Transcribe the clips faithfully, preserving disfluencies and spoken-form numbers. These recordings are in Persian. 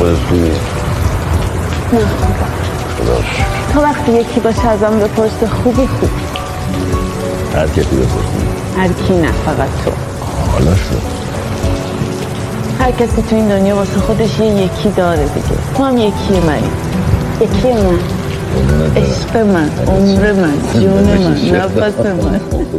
خودت خوبی؟ نه خوبم. تا وقتی یکی باشه ازم بپرسه خوبی خوب. هر کسی بپرسی؟ هر کی نه، فقط تو. حالا شد. هر کسی تو این دنیا واسه خودش یه یکی داره دیگه. تو هم یکی منی. یکی من، عشق من، عمر من، جون من، نفس من.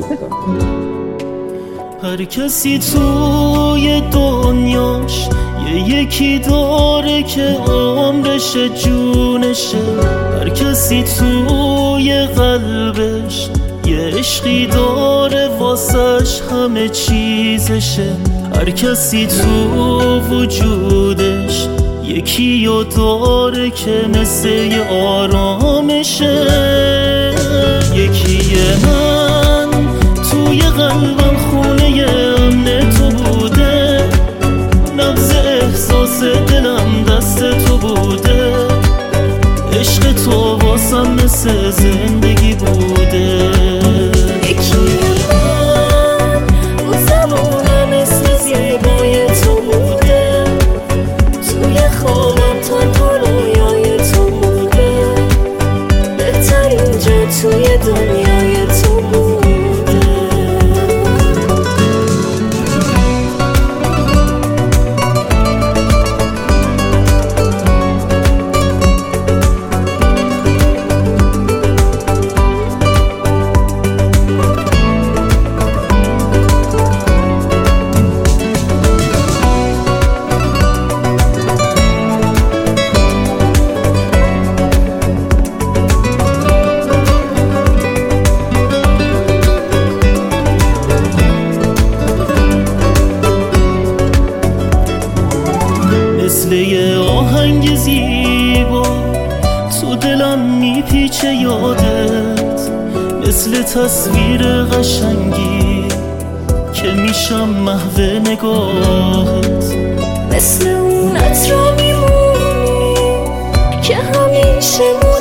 هر کسی توی دنیاش یه یکی داره که عمرشه، جونشه. هر کسی توی قلبش یه عشقی داره واسش همه چیزشه. هر کسی تو وجودش یکی رو داره که مثل یه آرامشه. یکی من توی قلبم خونه امن تو بوده، نبض احساس دلم دست تو بوده، عشق تو واسم مثل زندگی بوده. یکی من اون زمانم اسم زیبای تو بوده، توی خوابم تنها رویای تو بوده، بهترین جا توی دنیای تو بوده. مثل یه آهنگ زیبا تو دلم میپیچه یادت، مثل تصویر قشنگی که میشم محو نگاهت، مثل اون عطر میمونی که همیشه